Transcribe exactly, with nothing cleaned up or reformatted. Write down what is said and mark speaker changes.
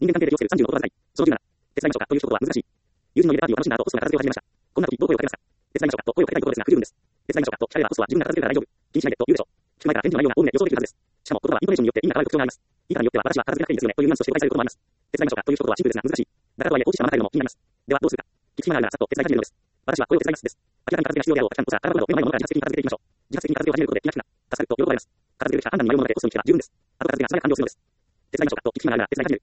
Speaker 1: 人間関係で気をつけるさんじゅうの言葉遣い。そのじゅうなな。手伝いましょうかという一言は難しい。友人の家でパーティーを楽しんだ後、ホストが片付けを始めました。こんな時どう声をかけますか。手伝いましょうかと声をかけたいところですが不十分です。手伝いましょうかと聞かれればホストは自分が片付けるから大丈夫。気にしないでと言うでしょう。聞く前から返事の内容がおおむね予想できるはずです。しかも言葉はイントネーションによって意味が変わる特徴があります。言い方によっては私は片付けなくていいですよねというニュアンスとして誤解されることもあります。手伝いましょうかという一言はシンプルですが難しい。だからとはいえ放置したまま帰るのも気になります。ではどうするか。聞き暇があるならさっと手伝い始めるのです。私はこれを手伝いますです。明らかに片付けが必要であろうかちゃんとした洗うなど目の前のものから自発的に片付けていきましょう。自発的に片付けを始めることで気が楽な、助かると喜ばれます。片付けるしか判断に迷うものでホストに聞けば十分です。あと片付けが素早く完了するのです。手伝いましょうかと聞き暇があるなら手伝い始める。